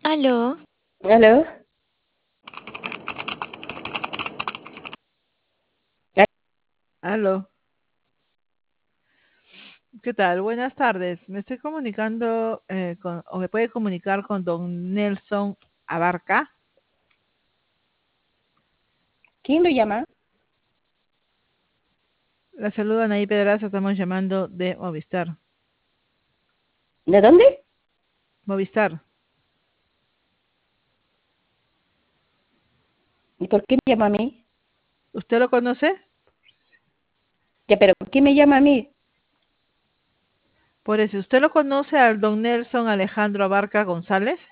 Aló, ¿Aló? Aló, ¿qué tal? Buenas tardes. Me estoy comunicando o me puede comunicar con don Nelson Abarca. ¿Quién lo llama? La saluda Anaí Pedraza, estamos llamando de Movistar. ¿De dónde? Movistar, ¿Y por qué me llama a mí? ¿usted lo conoce? Ya, pero ¿por qué me llama a mí? Por eso, ¿usted lo conoce al don Nelson Alejandro Abarca González?